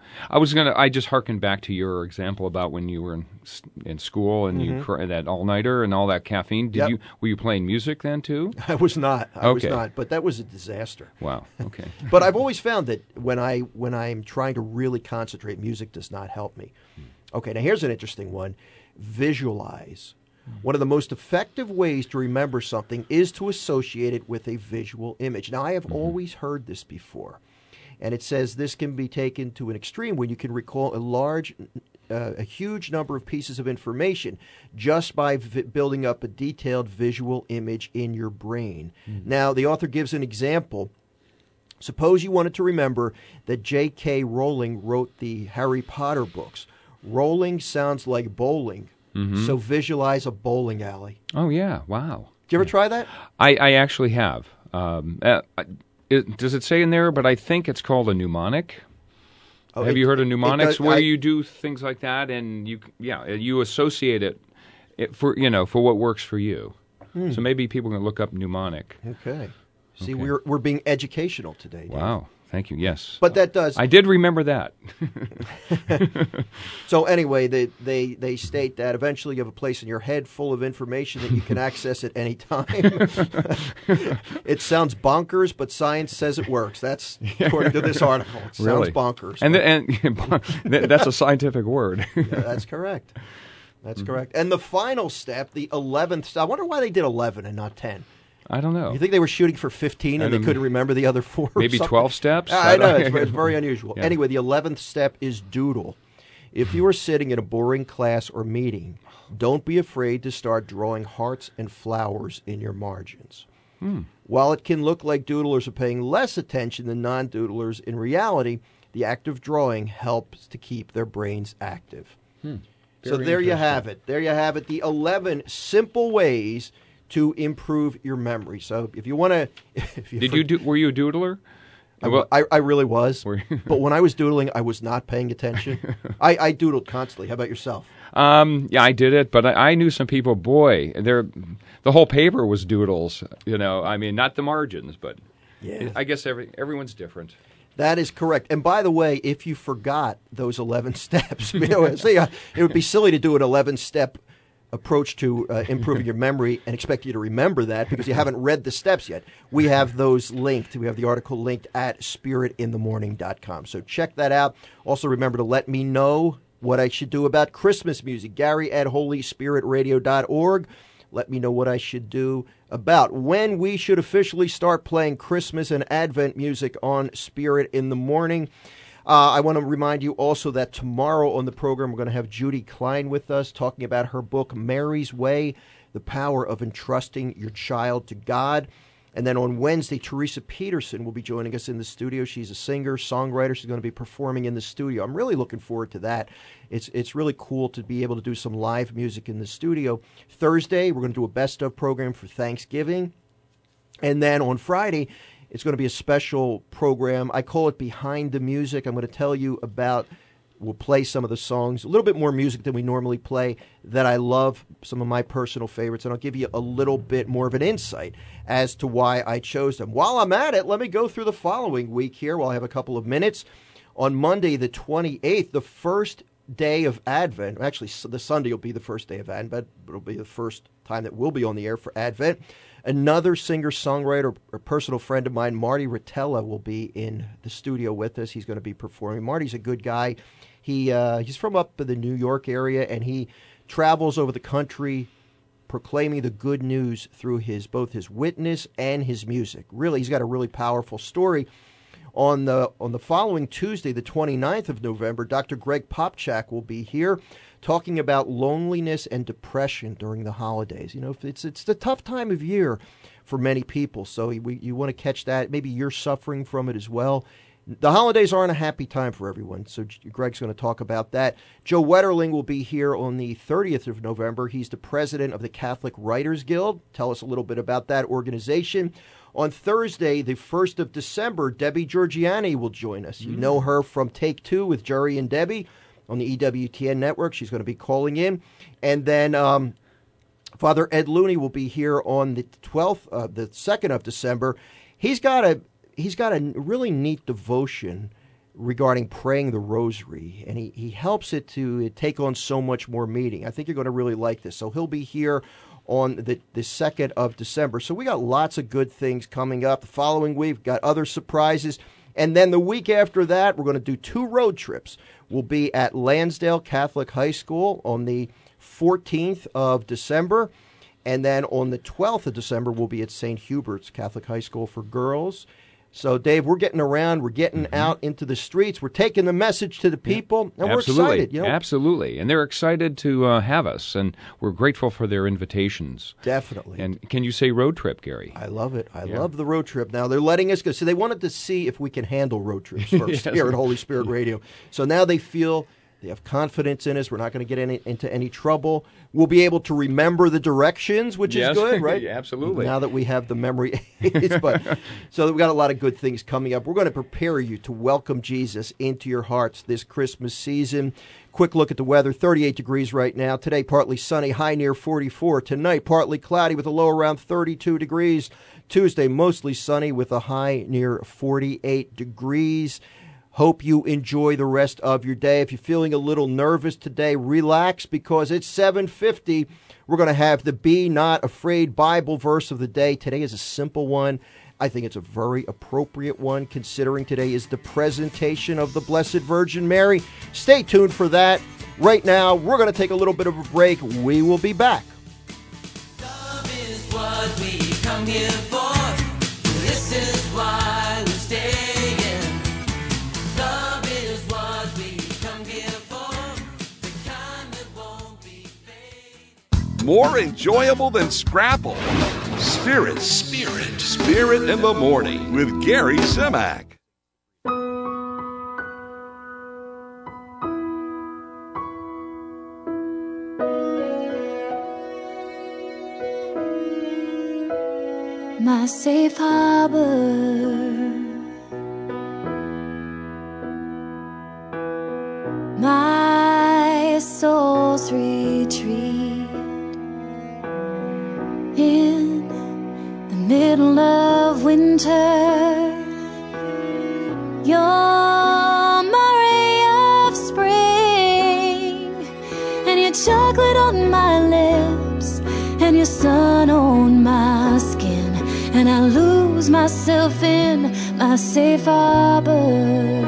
I just hearkened back to your example about when you were in school and you that all-nighter and all that caffeine. Were you playing music then too? I was not. I was not, but that was a disaster. Wow. Okay. But I've always found that when I'm trying to really concentrate, music does not help me. Okay, now here's an interesting one. Visualize. One of the most effective ways to remember something is to associate it with a visual image. Now, I have always heard this before, and it says this can be taken to an extreme when you can recall a huge number of pieces of information just by building up a detailed visual image in your brain. Now, the author gives an example. Suppose you wanted to remember that J.K. Rowling wrote the Harry Potter books. Rowling sounds like bowling, so visualize a bowling alley. Oh, yeah. Wow. Did you ever try that? I actually have. Does it say in there? But I think it's called a mnemonic. Oh, have you heard of mnemonics does, where you do things like that and you associate it for what works for you. So maybe people can look up mnemonic. Okay. See, we're being educational today, Dave. Wow. Thank you. Yes. But that does. I did remember that. So anyway, they state that eventually you have a place in your head full of information that you can access at any time. It sounds bonkers, but science says it works. That's according to this article. It sounds bonkers. And that's a scientific word. Yeah, that's correct. That's correct. And the final step, the 11th step, I wonder why they did 11 and not 10. I don't know. You think they were shooting for 15 and they couldn't remember the other 4? Maybe 12 steps? I know. It's very unusual. Yeah. Anyway, the 11th step is doodle. If you are sitting in a boring class or meeting, don't be afraid to start drawing hearts and flowers in your margins. While it can look like doodlers are paying less attention than non-doodlers, in reality, the act of drawing helps to keep their brains active. So there you have it. There you have it. The 11 simple ways to improve your memory. So if you want to... Were you a doodler? I really was. But when I was doodling, I was not paying attention. I doodled constantly. How about yourself? Yeah, I did it, but I knew some people, boy, the whole paper was doodles. I mean, not the margins, but I guess everyone's different. That is correct. And by the way, if you forgot those 11 steps, it would be silly to do an 11-step approach to improving your memory and expect you to remember that because you haven't read the steps yet. We have those linked. We have the article linked at spiritinthemorning.com. So check that out. Also remember to let me know what I should do about Christmas music. Gary at holyspiritradio.org. Let me know what I should do about when we should officially start playing Christmas and Advent music on Spirit in the Morning. I want to remind you also that tomorrow on the program, we're going to have Judy Klein with us talking about her book, Mary's Way, The Power of Entrusting Your Child to God. And then on Wednesday, Teresa Peterson will be joining us in the studio. She's a singer, songwriter. She's going to be performing in the studio. I'm really looking forward to that. It's really cool to be able to do some live music in the studio. Thursday, we're going to do a best of program for Thanksgiving. And then on Friday, it's going to be a special program. I call it Behind the Music. I'm going to tell you about, we'll play some of the songs, a little bit more music than we normally play that I love, some of my personal favorites, and I'll give you a little bit more of an insight as to why I chose them. While I'm at it, let me go through the following week here while I have a couple of minutes. On Monday, the 28th, the first day of Advent, actually the Sunday will be the first day of Advent, but it'll be the first time that we'll be on the air for Advent. Another singer-songwriter, a personal friend of mine, Marty Rotella, will be in the studio with us. He's going to be performing. Marty's a good guy. He's from up in the New York area, and he travels over the country proclaiming the good news through both his witness and his music. Really, he's got a really powerful story. On the following Tuesday, the 29th of November, Dr. Greg Popchak will be here talking about loneliness and depression during the holidays. It's a tough time of year for many people, so you want to catch that. Maybe you're suffering from it as well. The holidays aren't a happy time for everyone, so Greg's going to talk about that. Joe Wetterling will be here on the 30th of November. He's the president of the Catholic Writers Guild. Tell us a little bit about that organization. On Thursday, the 1st of December, Debbie Georgianni will join us. You know her from Take Two with Jerry and Debbie on the EWTN network. She's going to be calling in. And then Father Ed Looney will be here on the 2nd of December. He's got a really neat devotion regarding praying the rosary, and he helps it to take on so much more meaning. I think you're going to really like this. So he'll be here on the 2nd of December. So we got lots of good things coming up. The following week, we've got other surprises. And then the week after that, we're going to do 2 road trips. We'll be at Lansdale Catholic High School on the 14th of December. And then on the 12th of December, we'll be at St. Hubert's Catholic High School for Girls. So, Dave, we're getting around. We're getting out into the streets. We're taking the message to the people, and Absolutely. we're excited. Absolutely. And they're excited to have us, and we're grateful for their invitations. Definitely. And can you say road trip, Gary? I love it. I love the road trip. Now, they're letting us go. So they wanted to see if we can handle road trips first here at Holy Spirit Radio. So now they feel they have confidence in us. We're not going to get into any trouble. We'll be able to remember the directions, which is good, right? Absolutely. Now that we have the memory aids. So we've got a lot of good things coming up. We're going to prepare you to welcome Jesus into your hearts this Christmas season. Quick look at the weather. 38 degrees right now. Today, partly sunny, high near 44. Tonight, partly cloudy with a low around 32 degrees. Tuesday, mostly sunny with a high near 48 degrees. Hope you enjoy the rest of your day. If you're feeling a little nervous today, relax because it's 7:50. We're going to have the Be Not Afraid Bible verse of the day. Today is a simple one. I think it's a very appropriate one considering today is the presentation of the Blessed Virgin Mary. Stay tuned for that. Right now, we're going to take a little bit of a break. We will be back. Love is what we come here for. This is why we stay. More enjoyable than Scrapple. Spirit in the Morning with Gary Zimak. My safe harbor, my soul's retreat. In the middle of winter, you're my ray of spring, and your chocolate on my lips, and your sun on my skin, and I lose myself in my safe harbor,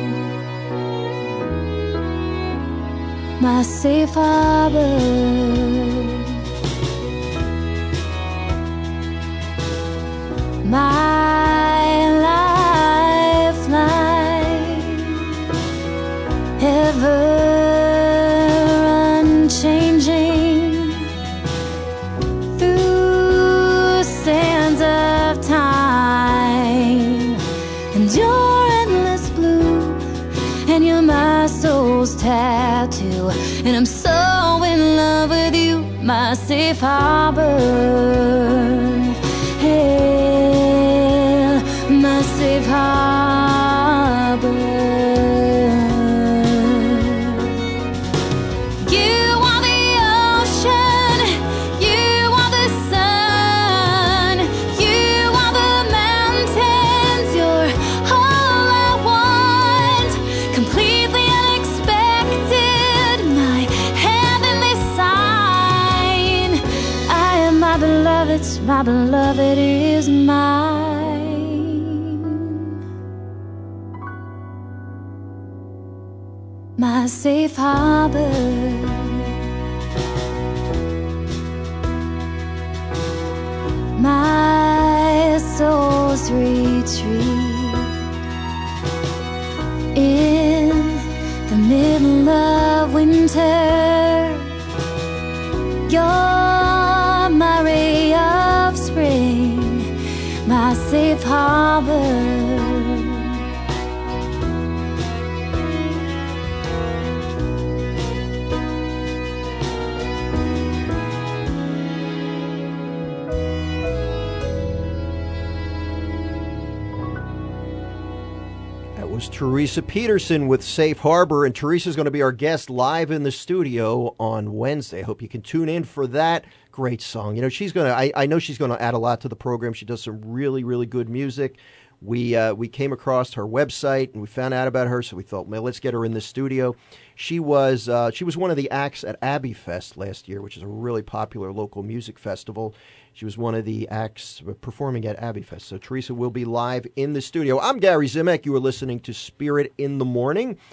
my safe harbor. My lifeline, ever unchanging, through sands of time, and your endless blue, and you're my soul's tattoo, and I'm so in love with you, my safe harbor. My safe harbor. You are the ocean, you are the sun, you are the mountains, you're all I want, completely unexpected, my heavenly sign. I am my beloved is mine. My safe harbor, my soul's retreat. In the middle of winter, you're my ray of spring, my safe harbor. Was Teresa Peterson with Safe Harbor, and Teresa's going to be our guest live in the studio on Wednesday. I hope you can tune in for that. Great song. You know, she's going to, I know she's going to add a lot to the program. She does some really, really good music. We came across her website and we found out about her, so we thought, well, let's get her in the studio. She was one of the acts at Abbey Fest last year, which is a really popular local music festival. She was one of the acts performing at Abbey Fest. So Teresa will be live in the studio. I'm Gary Zimak. You are listening to Spirit in the Morning.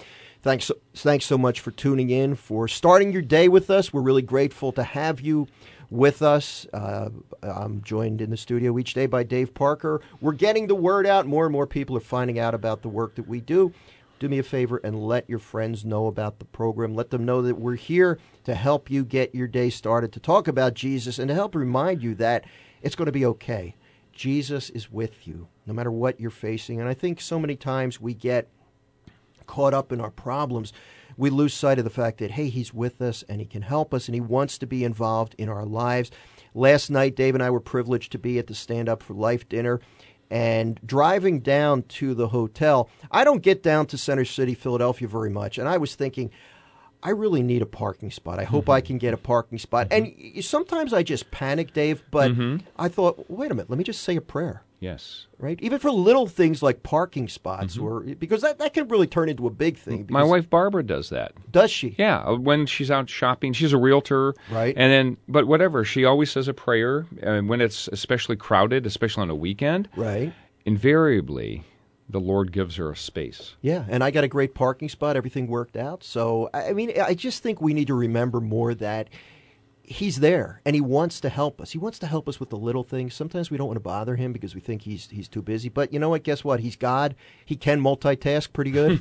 Thanks so much for tuning in, for starting your day with us. We're really grateful to have you with us. I'm joined in the studio each day by Dave Parker. We're getting the word out. More and more people are finding out about the work that we do. Do me a favor and let your friends know about the program. Let them know that we're here to help you get your day started, to talk about Jesus, and to help remind you that it's going to be okay. Jesus is with you, no matter what you're facing. And I think so many times we get caught up in our problems, we lose sight of the fact that, hey, he's with us and he can help us and he wants to be involved in our lives. Last night, Dave and I were privileged to be at the Stand Up for Life dinner, and driving down to the hotel, I don't get down to Center City, Philadelphia very much, and I was thinking, I really need a parking spot. I hope I can get a parking spot. And sometimes I just panic, Dave, but I thought, wait a minute, let me just say a prayer. Yes. Right? Even for little things like parking spots, or because that can really turn into a big thing. My wife Barbara does that. Does she? Yeah. When she's out shopping, she's a realtor. Right. And then, but whatever, she always says a prayer. And when it's especially crowded, especially on a weekend, right, invariably, the Lord gives her a space. Yeah, and I got a great parking spot. Everything worked out. So, I mean, I just think we need to remember more that he's there, and he wants to help us. He wants to help us with the little things. Sometimes we don't want to bother him because we think he's too busy. But you know what? Guess what? He's God. He can multitask pretty good.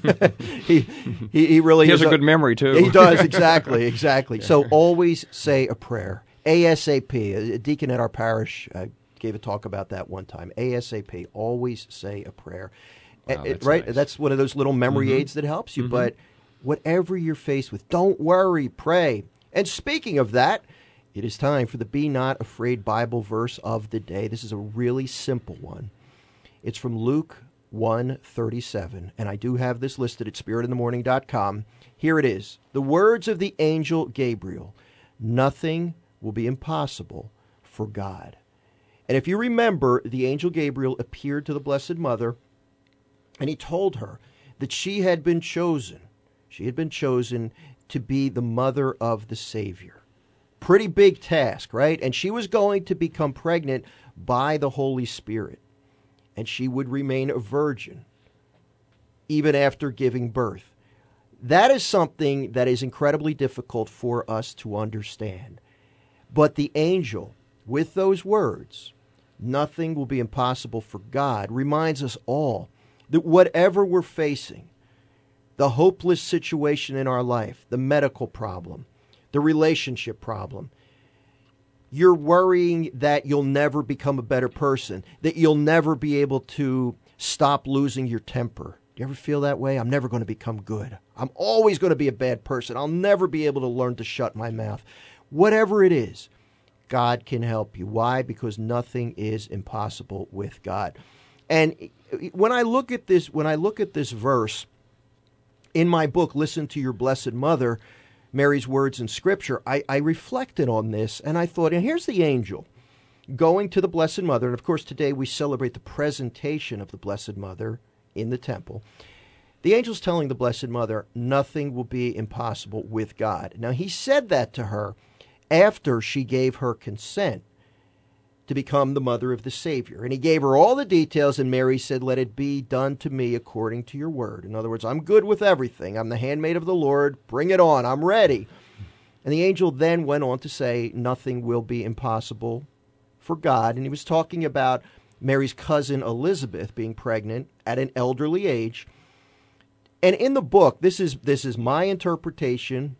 he really he has a good memory, too. He does, exactly. So always say a prayer. ASAP. A deacon at our parish gave a talk about that one time. ASAP. Always say a prayer. Wow, that's right? nice. That's one of those little memory aids that helps you. But whatever you're faced with, don't worry. Pray. And speaking of that, it is time for the Be Not Afraid Bible verse of the day. This is a really simple one. It's from Luke 1:37, and I do have this listed at spiritinthemorning.com. Here it is. The words of the angel Gabriel, nothing will be impossible for God. And if you remember, the angel Gabriel appeared to the Blessed Mother, and he told her that she had been chosen. She had been chosen to be the mother of the Savior. Pretty big task, right? And she was going to become pregnant by the Holy Spirit. And she would remain a virgin even after giving birth. That is something that is incredibly difficult for us to understand. But the angel, with those words, nothing will be impossible for God, reminds us all that whatever we're facing, the hopeless situation in our life, the medical problem, the relationship problem, you're worrying that you'll never become a better person, that you'll never be able to stop losing your temper. Do you ever feel that way? I'm never going to become good. I'm always going to be a bad person. I'll never be able to learn to shut my mouth. Whatever it is, God can help you. Why? Because nothing is impossible with God. And when I look at this verse, in my book, Listen to Your Blessed Mother, Mary's Words in Scripture, I reflected on this, and I thought, and here's the angel going to the Blessed Mother, and of course today we celebrate the presentation of the Blessed Mother in the temple. The angel's telling the Blessed Mother, nothing will be impossible with God. Now, he said that to her after she gave her consent to become the mother of the Savior. And he gave her all the details, and Mary said, let it be done to me according to your word. In other words, I'm good with everything. I'm the handmaid of the Lord. Bring it on. I'm ready. And the angel then went on to say, nothing will be impossible for God. And he was talking about Mary's cousin Elizabeth being pregnant at an elderly age. And in the book, this is my interpretation.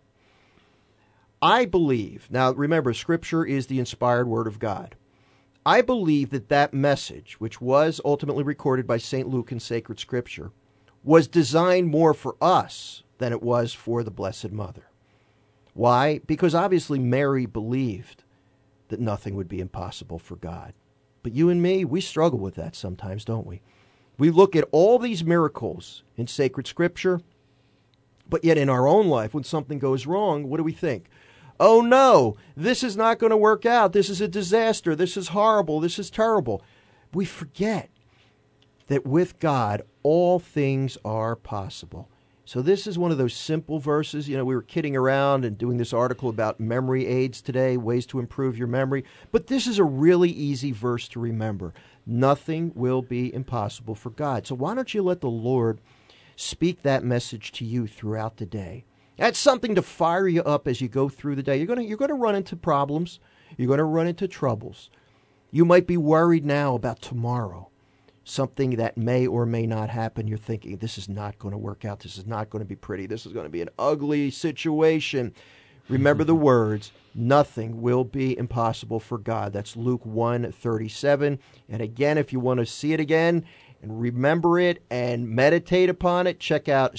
I believe, now remember, Scripture is the inspired word of God. I believe that message, which was ultimately recorded by St. Luke in sacred Scripture, was designed more for us than it was for the Blessed Mother. Why? Because obviously Mary believed that nothing would be impossible for God. But you and me, we struggle with that sometimes, don't we? We look at all these miracles in sacred Scripture, but yet in our own life, when something goes wrong, what do we think? Oh no, this is not going to work out. This is a disaster. This is horrible. This is terrible. We forget that with God, all things are possible. So this is one of those simple verses. You know, we were kidding around and doing this article about memory aids today, ways to improve your memory. But this is a really easy verse to remember. Nothing will be impossible for God. So why don't you let the Lord speak that message to you throughout the day. That's something to fire you up as you go through the day. You're going to run into problems. You're going to run into troubles. You might be worried now about tomorrow, something that may or may not happen. You're thinking, this is not going to work out. This is not going to be pretty. This is going to be an ugly situation. Remember the words, nothing will be impossible for God. That's Luke 1:37. And again, if you want to see it again and remember it and meditate upon it, check out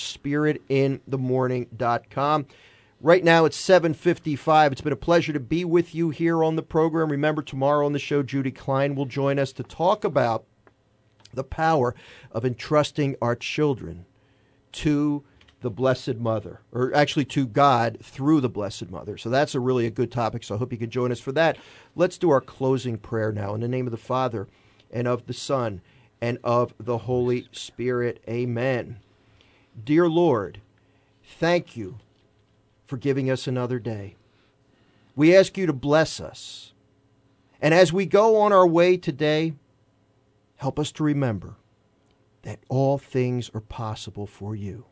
spiritinthemorning.com. Right now it's 7:55. It's been a pleasure to be with you here on the program. Remember, tomorrow on the show, Judy Klein will join us to talk about the power of entrusting our children to the Blessed Mother, or actually to God through the Blessed Mother. So that's a good topic, so I hope you can join us for that. Let's do our closing prayer now. In the name of the Father, and of the Son, and of the Holy Spirit. Amen. Dear Lord, thank you for giving us another day. We ask you to bless us. And as we go on our way today, help us to remember that all things are possible for you.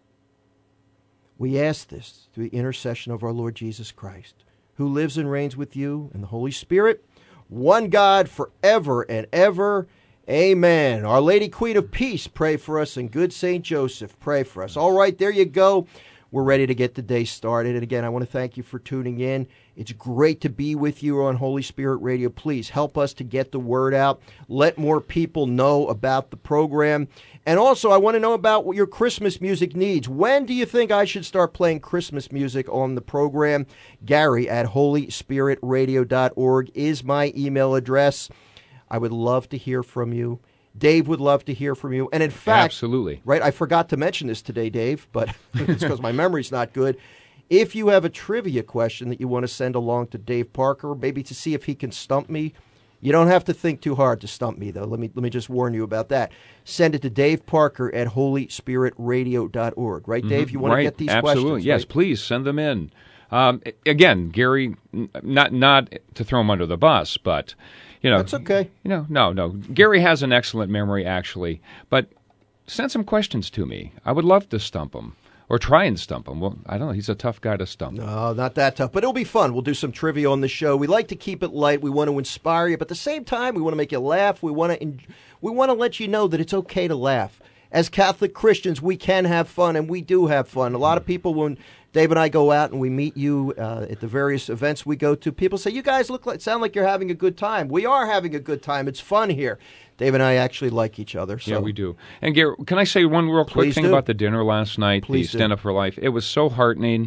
We ask this through the intercession of our Lord Jesus Christ, who lives and reigns with you and the Holy Spirit, one God forever and ever. Amen. Our Lady Queen of Peace, pray for us, and good Saint Joseph, pray for us. All right, there you go. We're ready to get the day started. And again, I want to thank you for tuning in. It's great to be with you on Holy Spirit Radio. Please help us to get the word out. Let more people know about the program. And also, I want to know about what your Christmas music needs. When do you think I should start playing Christmas music on the program? Gary at holyspiritradio.org is my email address. I would love to hear from you. Dave would love to hear from you. And in fact, absolutely. Right, I forgot to mention this today, Dave, but it's because my memory's not good. If you have a trivia question that you want to send along to Dave Parker, maybe to see if he can stump me, you don't have to think too hard to stump me, though. Let me just warn you about that. Send it to Dave Parker at holyspiritradio.org. Right, Dave? You want to get these questions? Absolutely. Yes, right? Please send them in. Again, Gary, not to throw him under the bus, but... That's okay. No. Gary has an excellent memory, actually. But send some questions to me. I would love to stump him. Or try and stump him. Well, I don't know. He's a tough guy to stump. No, not that tough. But it'll be fun. We'll do some trivia on the show. We like to keep it light. We want to inspire you. But at the same time, we want to make you laugh. We want to let you know that it's okay to laugh. As Catholic Christians, we can have fun, and we do have fun. A lot of people, when Dave and I go out and we meet you at the various events we go to, people say, you guys sound like you're having a good time. We are having a good time. It's fun here. Dave and I actually like each other. So. Yeah, we do. And Gary, can I say one real quick thing about the dinner last night, the Stand Up for Life? It was so heartening.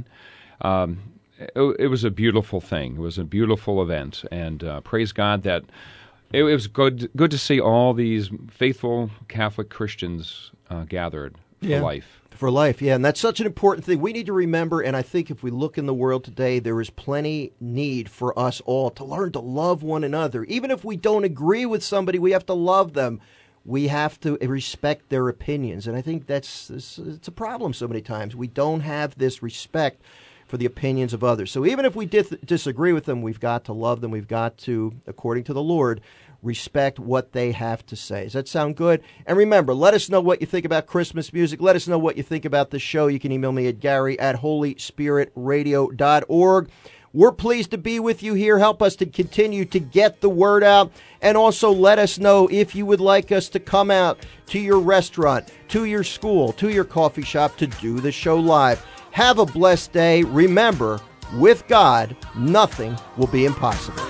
It was a beautiful thing. It was a beautiful event. And praise God that it was good to see all these faithful Catholic Christians gathered for life. For life, yeah. And that's such an important thing. We need to remember, and I think if we look in the world today, there is plenty need for us all to learn to love one another. Even if we don't agree with somebody, we have to love them. We have to respect their opinions. And I think it's a problem so many times. We don't have this respect for the opinions of others. So even if we disagree with them, we've got to love them. We've got to, according to the Lord, respect what they have to say. Does that sound good? And remember, let us know what you think about Christmas music. Let us know what you think about the show. You can email me at gary@holyspiritradio.org. We're pleased to be with you here. Help us to continue to get the word out. And also let us know if you would like us to come out to your restaurant, to your school, to your coffee shop to do the show live. Have a blessed day. Remember, with God, nothing will be impossible.